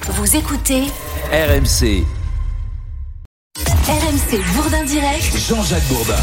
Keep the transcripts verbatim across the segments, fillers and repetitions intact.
Vous écoutez R M C. R M C Bourdin Direct. Jean-Jacques Bourdin.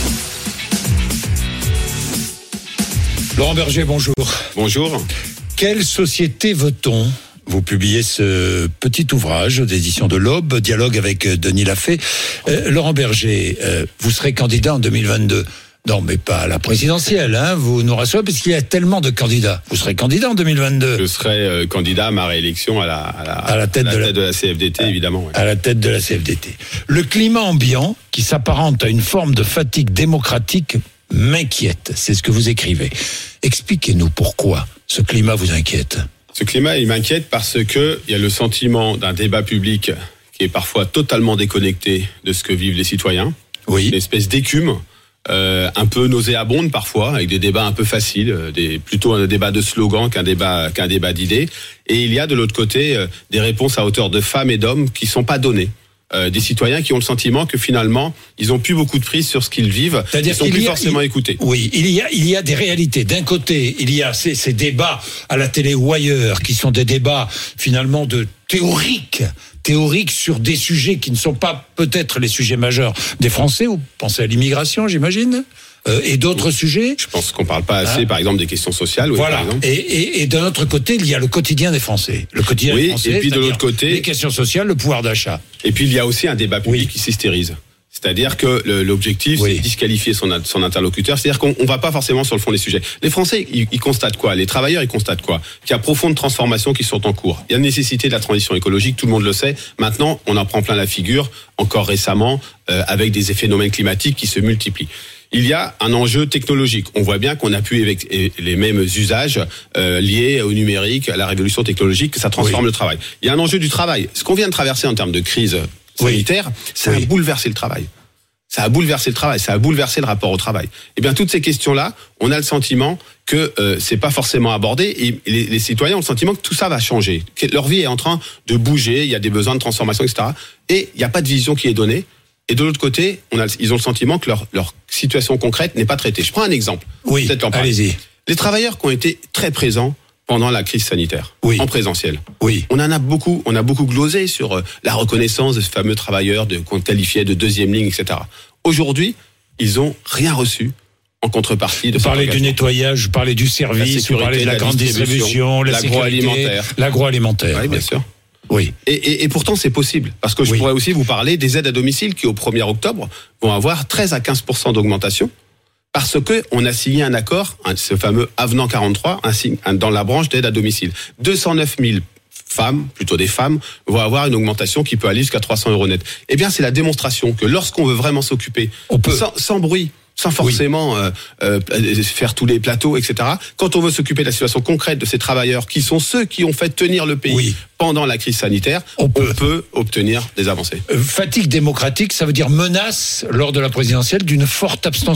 Laurent Berger, bonjour. Bonjour. Quelle société veut-on ? Vous publiez ce petit ouvrage aux éditions de l'Aube, dialogue avec Denis Lafay. Euh, Laurent Berger, euh, vous serez candidat en deux mille vingt-deux. Non, mais pas à la présidentielle, hein, vous nous rassurez, parce qu'il y a tellement de candidats. Vous serez candidat en deux mille vingt-deux. Je serai euh, candidat à ma réélection à la, à la, à la tête, à la de, tête la, de la C F D T, évidemment. Ouais. À la tête de la C F D T. Le climat ambiant, qui s'apparente à une forme de fatigue démocratique, m'inquiète. C'est ce que vous écrivez. Expliquez-nous pourquoi ce climat vous inquiète. Ce climat, il m'inquiète parce que il y a le sentiment d'un débat public qui est parfois totalement déconnecté de ce que vivent les citoyens. Oui. Une espèce d'écume. Euh, un peu nauséabonde parfois, avec des débats un peu faciles, des, plutôt un débat de slogan qu'un débat qu'un débat d'idées. Et il y a de l'autre côté euh, des réponses à hauteur de femmes et d'hommes qui sont pas données. Euh, des citoyens qui ont le sentiment que finalement ils ont plus beaucoup de prise sur ce qu'ils vivent. C'est-à-dire ils sont qu'il plus y a, forcément il, écoutés. Oui, il y a il y a des réalités. D'un côté, il y a ces, ces débats à la télé ou ailleurs qui sont des débats finalement de théoriques, théoriques sur des sujets qui ne sont pas peut-être les sujets majeurs des Français. Vous pensez à l'immigration, j'imagine, euh, et d'autres oui. sujets. Je pense qu'on parle pas assez, hein par exemple, des questions sociales. Oui, voilà. Par exemple. Et, et, et d'un autre côté, il y a le quotidien des Français. Le quotidien oui, des Français. Et puis de l'autre côté, les questions sociales, le pouvoir d'achat. Et puis il y a aussi un débat public oui. qui s'hystérise. C'est-à-dire que le, l'objectif, oui. c'est de disqualifier son, son interlocuteur. C'est-à-dire qu'on ne va pas forcément sur le fond des sujets. Les Français, ils, ils constatent quoi ? Les travailleurs, ils constatent quoi ? Qu'il y a profondes transformations qui sont en cours. Il y a nécessité de la transition écologique, tout le monde le sait. Maintenant, on en prend plein la figure, encore récemment, euh, avec des phénomènes climatiques qui se multiplient. Il y a un enjeu technologique. On voit bien qu'on appuie avec les mêmes usages euh, liés au numérique, à la révolution technologique, que ça transforme oui. le travail. Il y a un enjeu du travail. Ce qu'on vient de traverser en termes de crise sanitaire, oui. ça oui. a bouleversé le travail. Ça a bouleversé le travail, ça a bouleversé le rapport au travail. Eh bien, toutes ces questions-là, on a le sentiment que euh, c'est pas forcément abordé et les, les citoyens ont le sentiment que tout ça va changer. Que leur vie est en train de bouger, il y a des besoins de transformation, et cetera. Et il n'y a pas de vision qui est donnée. Et de l'autre côté, on a, ils ont le sentiment que leur, leur situation concrète n'est pas traitée. Je prends un exemple. Oui, allez-y. Les travailleurs qui ont été très présents pendant la crise sanitaire, oui. en présentiel. Oui. On en a beaucoup, on a beaucoup glosé sur euh, la reconnaissance de ce fameux travailleurs de, qu'on qualifiait de deuxième ligne, et cetera. Aujourd'hui, ils ont rien reçu en contrepartie de. Vous parlez du nettoyage, vous parlez du service, vous parlez de la, la grande distribution, la l'agroalimentaire, l'agroalimentaire. Oui, bien sûr. Oui. Et, et, et pourtant, c'est possible. Parce que je oui. pourrais aussi vous parler des aides à domicile qui, au premier octobre, vont avoir treize à quinze pour cent d'augmentation. Parce que on a signé un accord, ce fameux avenant quarante-trois, un, dans la branche d'aide à domicile. deux cent neuf mille femmes, plutôt des femmes, vont avoir une augmentation qui peut aller jusqu'à trois cents euros net. Eh bien, c'est la démonstration que lorsqu'on veut vraiment s'occuper, on peut. Sans, sans bruit, sans forcément oui. euh, euh, faire tous les plateaux, et cetera. Quand on veut s'occuper de la situation concrète de ces travailleurs, qui sont ceux qui ont fait tenir le pays oui. pendant la crise sanitaire, on peut, on peut obtenir des avancées. Euh, fatigue démocratique, ça veut dire menace, lors de la présidentielle, d'une forte abstention ?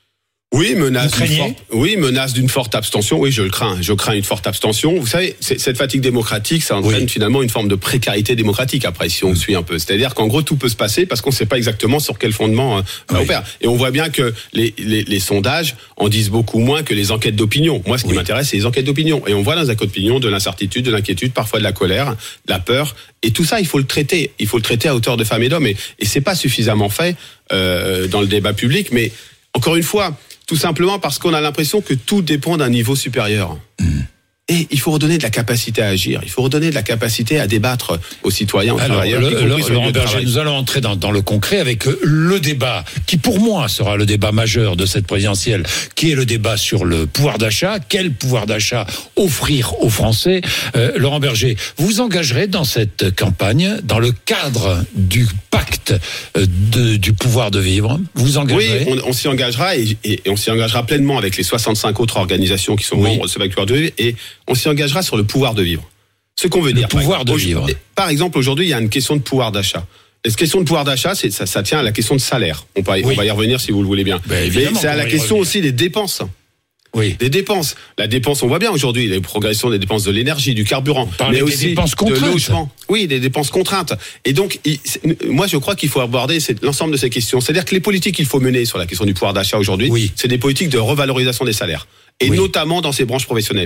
Oui, menace d'une forte, oui, menace d'une forte abstention. Oui, je le crains. Je crains une forte abstention. Vous savez, cette fatigue démocratique, ça entraîne oui. finalement une forme de précarité démocratique après, si on mmh. suit un peu. C'est-à-dire qu'en gros, tout peut se passer parce qu'on ne sait pas exactement sur quel fondement euh, oui. opère. Et on voit bien que les, les, les sondages en disent beaucoup moins que les enquêtes d'opinion. Moi, ce qui oui. m'intéresse, c'est les enquêtes d'opinion. Et on voit dans les enquêtes d'opinion de l'incertitude, de l'inquiétude, parfois de la colère, de la peur. Et tout ça, il faut le traiter. Il faut le traiter à hauteur de femmes et d'hommes. Et, et c'est pas suffisamment fait euh, dans le débat public. Mais encore une fois, tout simplement parce qu'on a l'impression que tout dépend d'un niveau supérieur. Mmh. Et il faut redonner de la capacité à agir. Il faut redonner de la capacité à débattre aux citoyens, aux Alors, travailleurs. Le, le, Laurent Berger, nous allons entrer dans, dans le concret avec le débat qui, pour moi, sera le débat majeur de cette présidentielle, qui est le débat sur le pouvoir d'achat. Quel pouvoir d'achat offrir aux Français ? euh, Laurent Berger, vous vous engagerez dans cette campagne dans le cadre du pacte de, du pouvoir de vivre. Vous vous engagerez ? Oui, on, on s'y engagera et, et, et on s'y engagera pleinement avec les soixante-cinq autres organisations qui sont oui. membres de ce pacte du pouvoir de vivre et on s'y engagera sur le pouvoir de vivre. Ce qu'on veut le dire. Pouvoir par exemple, de vivre. Par exemple, aujourd'hui, il y a une question de pouvoir d'achat. Et cette question de pouvoir d'achat, c'est, ça, ça tient à la question de salaire. On, peut, oui. on va y revenir si vous le voulez bien. Ben, Mais c'est à la question aussi des dépenses. Oui. Des dépenses. La dépense, on voit bien aujourd'hui, les progressions des dépenses de l'énergie, du carburant, mais aussi des dépenses contraintes. de logement. Oui, des dépenses contraintes. Et donc, il, moi, je crois qu'il faut aborder l'ensemble de ces questions. C'est-à-dire que les politiques qu'il faut mener sur la question du pouvoir d'achat aujourd'hui, oui. c'est des politiques de revalorisation des salaires. Et oui. notamment dans ces branches professionnelles.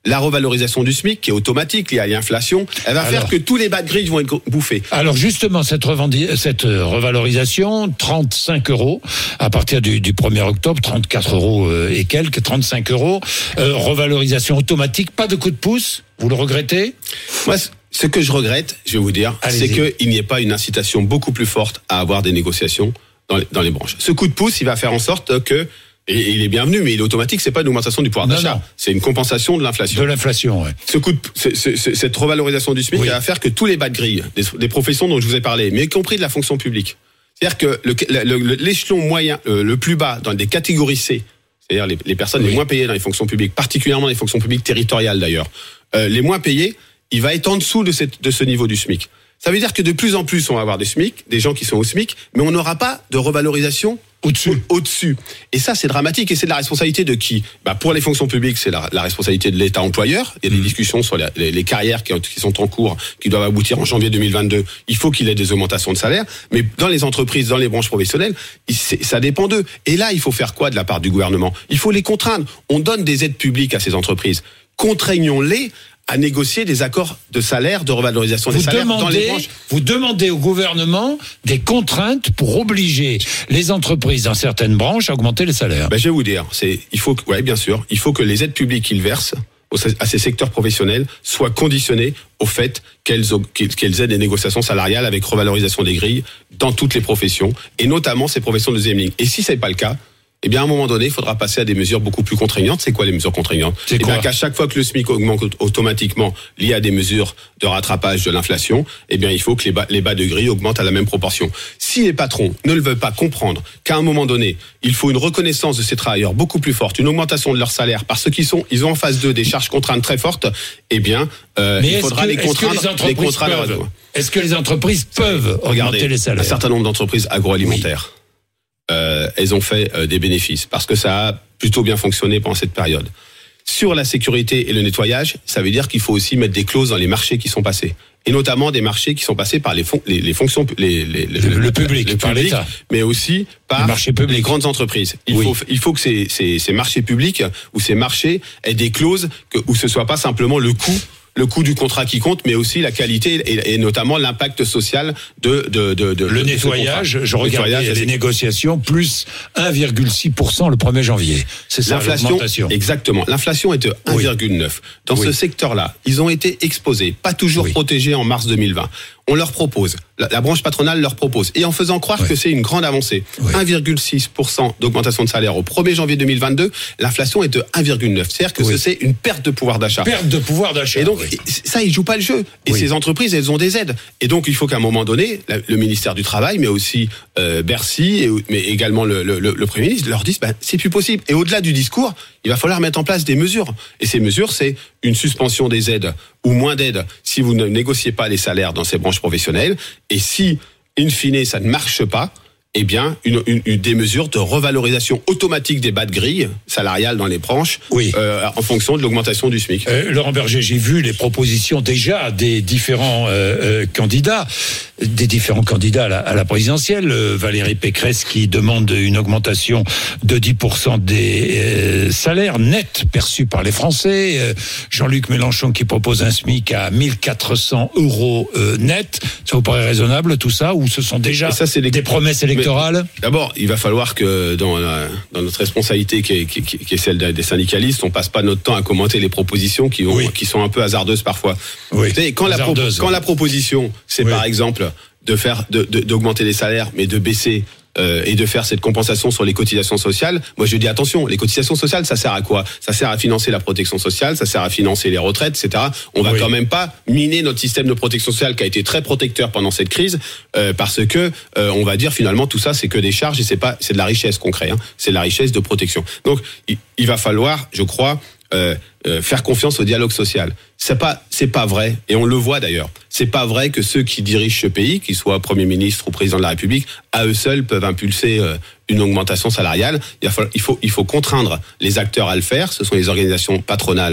la revalorisation du SMIC, qui est automatique, liée à l'inflation, elle va alors, faire que tous les bas de grille vont être bouffés. Alors justement, cette, revendi- cette revalorisation, trente-cinq euros, à partir du, du premier octobre, trente-quatre euros et quelques, trente-cinq euros, euh, revalorisation automatique, pas de coup de pouce, vous le regrettez ? Moi, ce que je regrette, je vais vous dire, Allez-y. c'est qu'il n'y ait pas une incitation beaucoup plus forte à avoir des négociations dans les, dans les branches. Ce coup de pouce, il va faire en sorte que Et il est bienvenu, mais il est automatique. C'est pas une augmentation du pouvoir d'achat, c'est une compensation de l'inflation. De l'inflation, ouais. Ce coup de, ce, ce, ce, cette revalorisation du SMIC, oui. elle va faire que tous les bas de grille des, des professions dont je vous ai parlé, mais y compris de la fonction publique, c'est-à-dire que le, le, le, l'échelon moyen, euh, le plus bas dans des catégories C, c'est-à-dire les, les personnes oui. les moins payées dans les fonctions publiques, particulièrement les fonctions publiques territoriales d'ailleurs, euh, les moins payées, il va être en dessous de, cette, de ce niveau du SMIC. Ça veut dire que de plus en plus, on va avoir des SMIC, des gens qui sont au SMIC, mais on n'aura pas de revalorisation au-dessus. Au-dessus. Et ça, c'est dramatique. Et c'est de la responsabilité de qui ? Bah, pour les fonctions publiques, c'est la, la responsabilité de l'État employeur. Il y a des mmh. discussions sur les, les, les carrières qui, qui sont en cours, qui doivent aboutir en janvier deux mille vingt-deux. Il faut qu'il y ait des augmentations de salaire. Mais dans les entreprises, dans les branches professionnelles, ça dépend d'eux. Et là, il faut faire quoi de la part du gouvernement ? Il faut les contraindre. On donne des aides publiques à ces entreprises. Contraignons-les à négocier des accords de salaire, de revalorisation des vous salaires demandez, dans les branches. Vous demandez au gouvernement des contraintes pour obliger les entreprises dans certaines branches à augmenter les salaires. Ben, je vais vous dire, c'est, il faut, ouais, bien sûr, il faut que les aides publiques qu'ils versent à ces secteurs professionnels soient conditionnées au fait qu'elles, qu'elles aient des négociations salariales avec revalorisation des grilles dans toutes les professions, et notamment ces professions de deuxième ligne. Et si c'est pas le cas, eh bien, à un moment donné, il faudra passer à des mesures beaucoup plus contraignantes. C'est quoi les mesures contraignantes ? C'est eh quoi ? bien, qu'à chaque fois que le SMIC augmente automatiquement lié à des mesures de rattrapage de l'inflation, eh bien, il faut que les bas, les bas de grille augmentent à la même proportion. Si les patrons ne le veulent pas comprendre qu'à un moment donné, il faut une reconnaissance de ces travailleurs beaucoup plus forte, une augmentation de leur salaire, parce qu'ils sont, ils ont en face d'eux des charges contraintes très fortes, eh bien, euh, il faudra que, les contraindre. Les contraindre est-ce que les entreprises peuvent Regardez, augmenter les salaires ? Un certain nombre d'entreprises agroalimentaires. Oui. Euh, elles ont fait euh, des bénéfices parce que ça a plutôt bien fonctionné pendant cette période. Sur la sécurité et le nettoyage, ça veut dire qu'il faut aussi mettre des clauses dans les marchés qui sont passés, et notamment des marchés qui sont passés par les, fon- les, les fonctions, les, les, le, le, le public, le par public, l'État, mais aussi par les grandes entreprises. Il oui. faut, il faut que ces, ces, ces marchés publics ou ces marchés aient des clauses que, où ce soit pas simplement le coût. Le coût du contrat qui compte, mais aussi la qualité et, et notamment l'impact social de de de, de le de nettoyage. Je regardais les négociations plus un virgule six pour cent le premier janvier. C'est ça l'augmentation. Exactement. L'inflation est de un virgule neuf. Oui. Dans oui. ce secteur-là, ils ont été exposés, pas toujours oui. protégés en mars deux mille vingt. On leur propose, la, la branche patronale leur propose, et en faisant croire oui. que c'est une grande avancée, oui. un virgule six pour cent d'augmentation de salaire au premier janvier deux mille vingt-deux, l'inflation est de un virgule neuf. C'est-à-dire que oui. c'est une perte de pouvoir d'achat. Perte de pouvoir d'achat. Et donc, oui. ça, ils jouent pas le jeu. Et oui. ces entreprises, elles ont des aides. Et donc, il faut qu'à un moment donné, le ministère du Travail, mais aussi euh, Bercy, et, mais également le, le, le Premier ministre, leur disent, ben, c'est plus possible. Et au-delà du discours, il va falloir mettre en place des mesures. Et ces mesures, c'est une suspension des aides ou moins d'aides si vous ne négociez pas les salaires dans ces branches professionnelles. Et si, in fine, ça ne marche pas, eh bien, une, une, une, des mesures de revalorisation automatique des bas de grille salariales dans les branches, oui. euh, en fonction de l'augmentation du SMIC. Euh, Laurent Berger, j'ai vu les propositions déjà des différents euh, euh, candidats, des différents candidats à la, à la présidentielle. Euh, Valérie Pécresse qui demande une augmentation de dix pour cent des euh, salaires nets perçus par les Français. Euh, Jean-Luc Mélenchon qui propose un SMIC à mille quatre cents euros euh, net. Ça vous paraît raisonnable tout ça, ou ce sont déjà ça, c'est les... des promesses électorales? D'abord, il va falloir que dans, la, dans notre responsabilité qui est, qui, qui est celle des syndicalistes, on passe pas notre temps à commenter les propositions qui, ont, oui. qui sont un peu hasardeuses parfois. Oui. Vous savez, quand, la, propo, quand la proposition, c'est oui. par exemple de faire, de, de, d'augmenter les salaires, mais de baisser euh, et de faire cette compensation sur les cotisations sociales, moi je dis attention, les cotisations sociales, ça sert à quoi ? Ça sert à financer la protection sociale, ça sert à financer les retraites, et cetera. On va oui. quand même pas miner notre système de protection sociale qui a été très protecteur pendant cette crise, euh, parce que euh, on va dire finalement tout ça c'est que des charges et c'est pas c'est de la richesse qu'on crée, hein. C'est de la richesse de protection. Donc il, il va falloir, je crois, euh, euh, faire confiance au dialogue social. C'est pas c'est pas vrai, et on le voit d'ailleurs. C'est pas vrai que ceux qui dirigent ce pays, qu'ils soient Premier ministre ou président de la République, à eux seuls peuvent impulser euh, une augmentation salariale. Il faut il faut il faut contraindre les acteurs à le faire. Ce sont les organisations patronales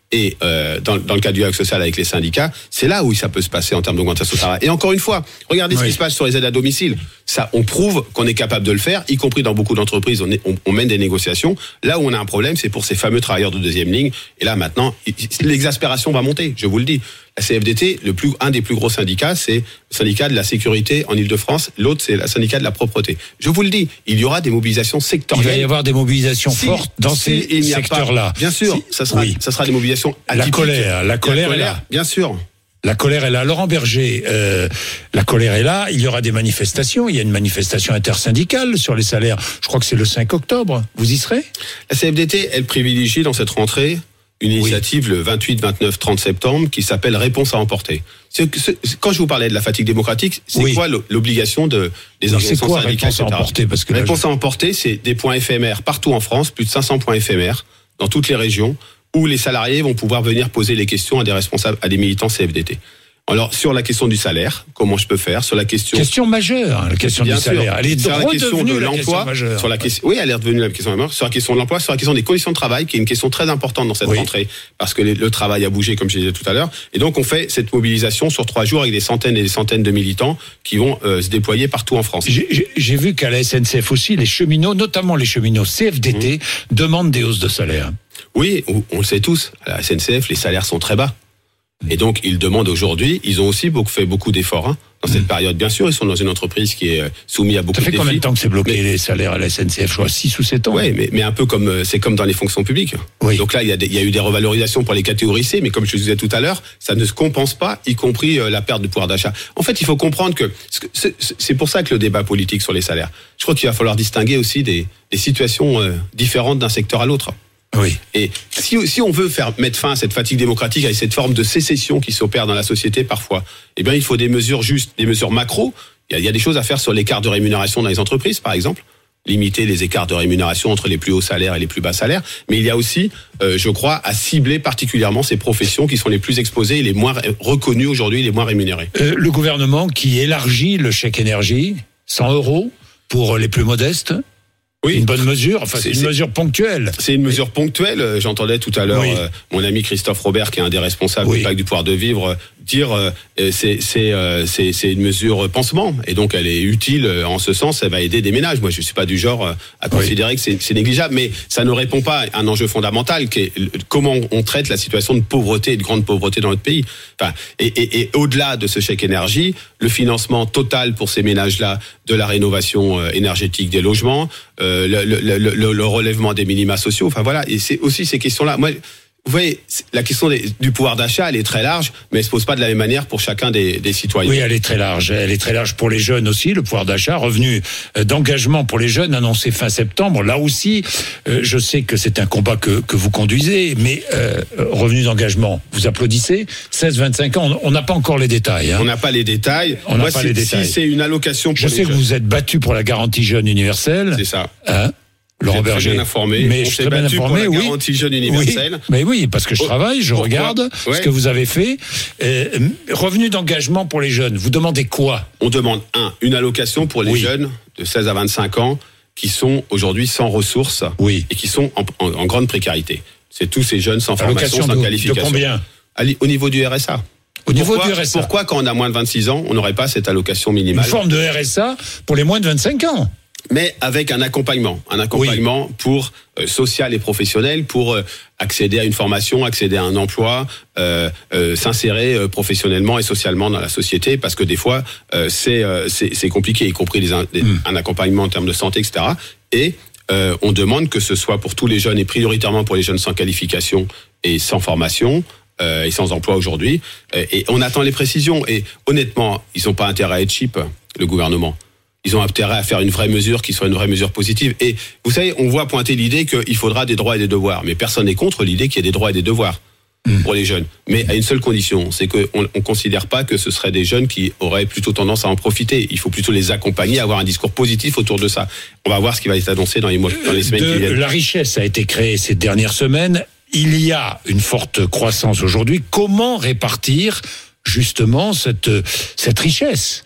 et euh, dans, dans le cadre du dialogue social avec les syndicats, c'est là où ça peut se passer en termes d'augmentation de travail. Et encore une fois, regardez oui. ce qui se passe sur les aides à domicile. Ça, on prouve qu'on est capable de le faire, y compris dans beaucoup d'entreprises, on, est, on, on mène des négociations. Là où on a un problème, c'est pour ces fameux travailleurs de deuxième ligne. Et là, maintenant, l'exaspération va monter, je vous le dis. La C F D T, le plus, un des plus gros syndicats, c'est le syndicat de la sécurité en Ile-de-France. L'autre, c'est le syndicat de la propreté. Je vous le dis, il y aura des mobilisations sectorielles. Il va y avoir des mobilisations si, fortes dans si ces secteurs-là. Bien sûr, si, ça sera, oui. ça sera des mobilisations atypiques. La colère, la colère, la colère est là. Bien sûr. La colère est là. Laurent Berger, euh, la colère est là. Il y aura des manifestations. Il y a une manifestation intersyndicale sur les salaires. Je crois que c'est le cinq octobre. Vous y serez ? La C F D T, elle privilégie dans cette rentrée une initiative oui. le vingt-huit, vingt-neuf, trente septembre qui s'appelle Réponse à emporter. C'est, c'est, quand je vous parlais de la fatigue démocratique, c'est oui. quoi l'obligation de, des organisations c'est quoi, syndicales, Réponse à emporter, parce que Réponse je... à emporter, c'est des points éphémères partout en France, plus de cinq cents points éphémères dans toutes les régions, où les salariés vont pouvoir venir poser les questions à des responsables, à des militants C F D T. Alors, sur la question du salaire, comment je peux faire? Sur la question... Question majeure, la question Bien du sûr. salaire. Elle est sur la question de l'emploi, sur la question, oui, elle est redevenue la question majeure. Sur la question de l'emploi, sur la question des conditions de travail, qui est une question très importante dans cette oui. rentrée, parce que le travail a bougé, comme je disais tout à l'heure. Et donc, on fait cette mobilisation sur trois jours avec des centaines et des centaines de militants qui vont euh, se déployer partout en France. J'ai, j'ai vu qu'à la S N C F aussi, les cheminots, notamment les cheminots C F D T, mmh. demandent des hausses de salaire. Oui, on, on le sait tous. À la S N C F, les salaires sont très bas. Et donc, ils demandent aujourd'hui, ils ont aussi beaucoup, fait beaucoup d'efforts hein, dans cette mmh. période. Bien sûr, ils sont dans une entreprise qui est soumise à beaucoup de défis. Ça fait combien de temps que c'est bloqué mais, les salaires à la S N C F? Je crois six ou sept ans. Oui, mais, mais un peu comme c'est comme dans les fonctions publiques. Oui. Donc là, il y, a des, il y a eu des revalorisations pour les catégories C, mais comme je le disais tout à l'heure, ça ne se compense pas, y compris la perte de pouvoir d'achat. En fait, il faut comprendre que c'est, c'est pour ça que le débat politique sur les salaires, je crois qu'il va falloir distinguer aussi des, des situations euh, différentes d'un secteur à l'autre. Oui. Et si, si on veut faire mettre fin à cette fatigue démocratique, à cette forme de sécession qui s'opère dans la société parfois, eh bien, il faut des mesures justes, des mesures macro. Il y a, il y a des choses à faire sur l'écart de rémunération dans les entreprises, par exemple. Limiter les écarts de rémunération entre les plus hauts salaires et les plus bas salaires. Mais il y a aussi, euh, je crois, à cibler particulièrement ces professions qui sont les plus exposées et les moins reconnues aujourd'hui, les moins rémunérées. Euh, le gouvernement qui élargit le chèque énergie, cent euros pour les plus modestes. Oui, une bonne mesure, enfin c'est, c'est une mesure ponctuelle. C'est une mesure ponctuelle. J'entendais tout à l'heure oui. euh, mon ami Christophe Robert, qui est un des responsables oui. du pacte du pouvoir de vivre, dire euh, c'est c'est euh, c'est c'est une mesure pansement et donc elle est utile en ce sens. Elle va aider des ménages. Moi, je suis pas du genre à considérer oui. que c'est, c'est négligeable, mais ça ne répond pas à un enjeu fondamental qui est comment on traite la situation de pauvreté et de grande pauvreté dans notre pays. Enfin, et, et, et au-delà de ce chèque énergie, le financement total pour ces ménages-là de la rénovation énergétique des logements. Euh, Le, le, le, le relèvement des minima sociaux, enfin voilà, et c'est aussi ces questions-là. Moi, vous voyez, la question des, du pouvoir d'achat, elle est très large, mais elle se pose pas de la même manière pour chacun des, des citoyens. Oui, elle est très large. Elle est très large pour les jeunes aussi, le pouvoir d'achat, revenu d'engagement pour les jeunes annoncé fin septembre. Là aussi, euh, je sais que c'est un combat que, que vous conduisez, mais euh, revenu d'engagement, vous applaudissez, seize vingt-cinq ans, on n'a pas encore les détails. Hein. On n'a pas les détails. On n'a pas les détails. Si c'est une allocation pour je les sais jeunes. Que vous êtes battu pour la garantie jeune universelle. C'est ça. Hein Laurent Berger, bien informé. Mais on je s'est suis bien battu informé, pour la oui. garantie jeune universelle. Oui, mais oui, parce que je travaille, je Pourquoi regarde ouais. ce que vous avez fait. Euh, revenu d'engagement pour les jeunes, vous demandez quoi? On demande un, une allocation pour les oui. jeunes de seize à vingt-cinq ans qui sont aujourd'hui sans ressources oui. et qui sont en, en, en grande précarité. C'est tous ces jeunes sans allocation formation, sans de, qualification. De combien? Au niveau du R S A. Au niveau pourquoi, du R S A. Pourquoi, quand on a moins de vingt-six ans, on n'aurait pas cette allocation minimale? Une forme de R S A pour les moins de vingt-cinq ans. Mais avec un accompagnement, un accompagnement oui. pour euh, social et professionnel, pour euh, accéder à une formation, accéder à un emploi, euh, euh, s'insérer euh, professionnellement et socialement dans la société, parce que des fois euh, c'est, euh, c'est c'est compliqué, y compris les, les, mm. un accompagnement en termes de santé, et cetera. Et euh, on demande que ce soit pour tous les jeunes et prioritairement pour les jeunes sans qualification et sans formation. Euh, et sans emploi aujourd'hui. Euh, et on attend les précisions. Et honnêtement, ils n'ont pas intérêt à être cheap, le gouvernement. Ils ont intérêt à faire une vraie mesure qui soit une vraie mesure positive. Et vous savez, on voit pointer l'idée qu'il faudra des droits et des devoirs. Mais personne n'est contre l'idée qu'il y ait des droits et des devoirs mmh. pour les jeunes. Mais à une seule condition, c'est qu'on ne considère pas que ce seraient des jeunes qui auraient plutôt tendance à en profiter. Il faut plutôt les accompagner, avoir un discours positif autour de ça. On va voir ce qui va être annoncé dans les mois, dans les semaines de, qui viennent. La richesse a été créée ces dernières semaines. Il y a une forte croissance aujourd'hui. Comment répartir justement cette, cette richesse ?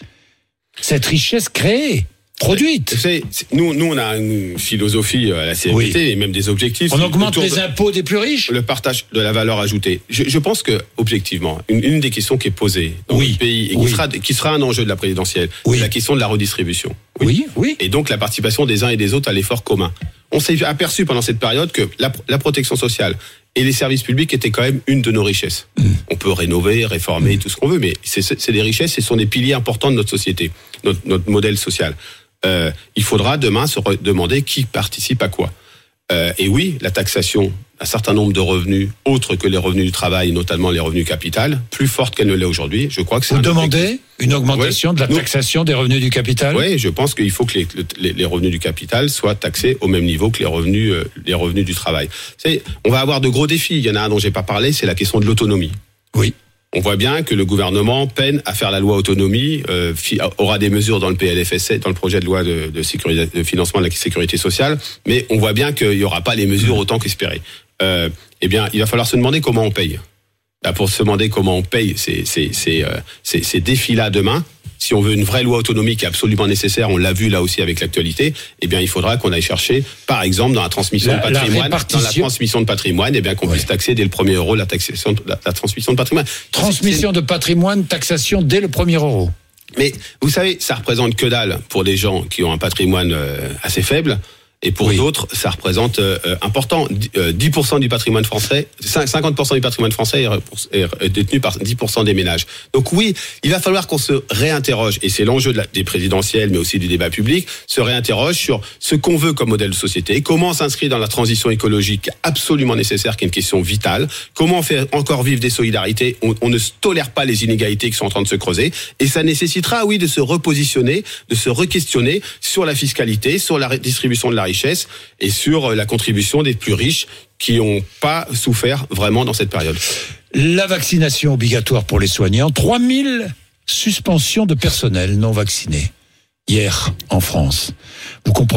Cette richesse créée. produite. Vous savez, nous, nous, on a une philosophie à la C F D T oui. et même des objectifs. On augmente les impôts des plus riches. Le partage de la valeur ajoutée. Je, je pense que, objectivement, une, une des questions qui est posée dans oui. notre pays et qui, oui. sera, qui sera un enjeu de la présidentielle, oui. c'est la question de la redistribution. Oui. oui, oui. Et donc la participation des uns et des autres à l'effort commun. On s'est aperçu pendant cette période que la, la protection sociale et les services publics étaient quand même une de nos richesses. Mmh. On peut rénover, réformer, mmh. tout ce qu'on veut, mais c'est, c'est des richesses et ce sont des piliers importants de notre société, notre, notre modèle social. Euh, il faudra demain se demander qui participe à quoi. Euh, et oui, la taxation d'un certain nombre de revenus autres que les revenus du travail, notamment les revenus capital, plus forte qu'elle ne l'est aujourd'hui. Je crois que c'est. Vous demandez une augmentation oui. de la taxation Nous, des revenus du capital ? Oui, je pense qu'il faut que les, les, les revenus du capital soient taxés au même niveau que les revenus, euh, les revenus du travail. C'est, on va avoir de gros défis. Il y en a un dont j'ai pas parlé, c'est la question de l'autonomie. Oui. On voit bien que le gouvernement peine à faire la loi autonomie, euh, fi, aura des mesures dans le P L F S, dans le projet de loi de, de, sécurité, de financement de la sécurité sociale, mais on voit bien qu'il n'y aura pas les mesures autant qu'espéré. Euh, eh bien, il va falloir se demander comment on paye. Là, pour se demander comment on paye ces, ces, ces, euh, ces, ces défis-là demain, si on veut une vraie loi autonomie qui est absolument nécessaire, on l'a vu là aussi avec l'actualité, eh bien, il faudra qu'on aille chercher, par exemple, dans la transmission la, de patrimoine, la dans la transmission de patrimoine, eh bien, qu'on ouais. puisse taxer dès le premier euro la taxation, la, la transmission de patrimoine. Transmission de patrimoine, taxation dès le premier euro. Mais, vous savez, ça représente que dalle pour des gens qui ont un patrimoine euh, assez faible. Et pour oui. d'autres, ça représente euh, important. dix pour cent du patrimoine français, cinquante pour cent du patrimoine français est détenu par dix pour cent des ménages. Donc oui, il va falloir qu'on se réinterroge, et c'est l'enjeu de la, des présidentielles, mais aussi du débat public, se réinterroge sur ce qu'on veut comme modèle de société, comment on s'inscrit dans la transition écologique absolument nécessaire, qui est une question vitale, comment on fait encore vivre des solidarités, on, on ne tolère pas les inégalités qui sont en train de se creuser, et ça nécessitera, oui, de se repositionner, de se re-questionner sur la fiscalité, sur la distribution de la richesse, et sur la contribution des plus riches qui n'ont pas souffert vraiment dans cette période. La vaccination obligatoire pour les soignants, trois mille suspensions de personnel non vacciné hier en France. Vous comprenez ?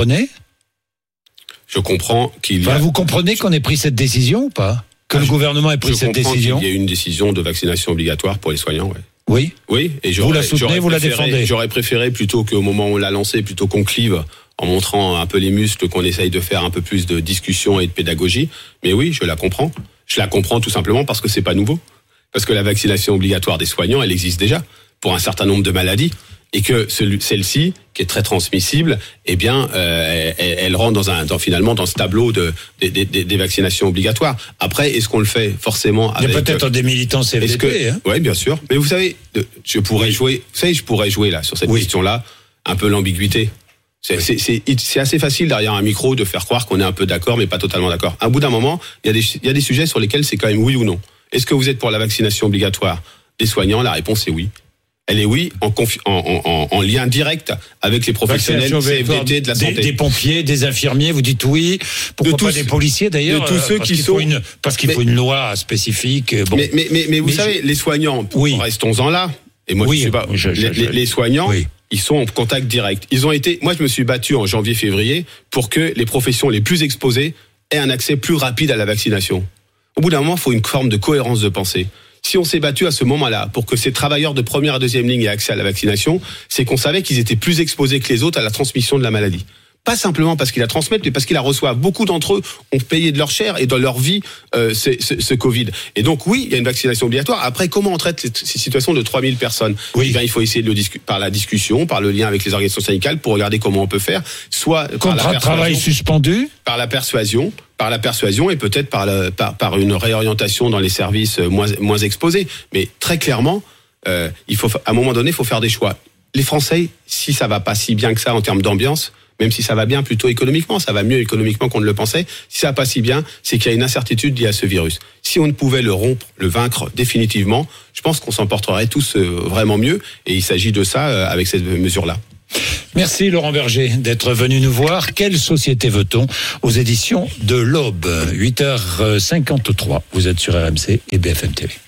Je comprends qu'il y a... Enfin, vous comprenez qu'on ait pris cette décision ou pas ? Que ah, le je, gouvernement ait pris cette décision ? Il y a une décision de vaccination obligatoire pour les soignants, ouais. Oui. Oui, et vous la soutenez, vous la défendez. J'aurais préféré plutôt qu'au moment où on l'a lancé, plutôt qu'on clive en montrant un peu les muscles, qu'on essaye de faire un peu plus de discussion et de pédagogie. Mais oui, je la comprends. Je la comprends tout simplement parce que c'est pas nouveau. Parce que la vaccination obligatoire des soignants, elle existe déjà pour un certain nombre de maladies. Et que celle-ci, qui est très transmissible, eh bien, euh, elle, elle rentre dans un, dans, finalement, dans ce tableau de, des, des, des vaccinations obligatoires. Après, est-ce qu'on le fait forcément avec... Il y a peut-être des militants C F D T, hein. Oui, bien sûr. Mais vous savez, je pourrais oui. jouer, vous savez, je pourrais jouer là, sur cette oui. question-là, un peu l'ambiguïté. C'est, c'est, c'est, c'est assez facile derrière un micro de faire croire qu'on est un peu d'accord, mais pas totalement d'accord. À bout d'un moment, il y a des, il y a des sujets sur lesquels c'est quand même oui ou non. Est-ce que vous êtes pour la vaccination obligatoire des soignants ? La réponse est oui. Elle est oui, en, confi- en, en, en lien direct avec les professionnels C F D T de la santé. Des, des pompiers, des infirmiers, vous dites oui. Pourquoi de pas tous, des policiers d'ailleurs ? De tous ceux parce qui sont... Une, parce qu'il mais, faut une loi spécifique. Bon. Mais, mais, mais, mais vous mais savez, je... les soignants, oui. restons-en là. Et moi, oui, je sais pas. Je, je, les, je, les soignants... Oui. Ils sont en contact direct. Ils ont été. Moi, je me suis battu en janvier-février pour que les professions les plus exposées aient un accès plus rapide à la vaccination. Au bout d'un moment, il faut une forme de cohérence de pensée. Si on s'est battu à ce moment-là pour que ces travailleurs de première et deuxième ligne aient accès à la vaccination, c'est qu'on savait qu'ils étaient plus exposés que les autres à la transmission de la maladie. Pas simplement parce qu'ils la transmettent, mais parce qu'ils la reçoivent. Beaucoup d'entre eux ont payé de leur chair et dans leur vie euh, ce, ce, ce Covid. Et donc oui, il y a une vaccination obligatoire. Après, comment on traite ces situations de trois mille personnes ? Oui. Eh bien, il faut essayer de le discuter par la discussion, par le lien avec les organisations syndicales pour regarder comment on peut faire. Soit contrat par la de travail suspendu, par la persuasion, par la persuasion et peut-être par, le, par, par une réorientation dans les services moins, moins exposés. Mais très clairement, euh, il faut, à un moment donné, il faut faire des choix. Les Français, si ça va pas si bien que ça en termes d'ambiance, même si ça va bien plutôt économiquement, ça va mieux économiquement qu'on ne le pensait, si ça va pas si bien, c'est qu'il y a une incertitude liée à ce virus. Si on ne pouvait le rompre, le vaincre définitivement, je pense qu'on s'en porterait tous vraiment mieux, et il s'agit de ça avec cette mesure-là. Merci Laurent Berger d'être venu nous voir. Quelle société veut-on aux éditions de l'Aube ? huit heures cinquante-trois, vous êtes sur R M C et B F M T V.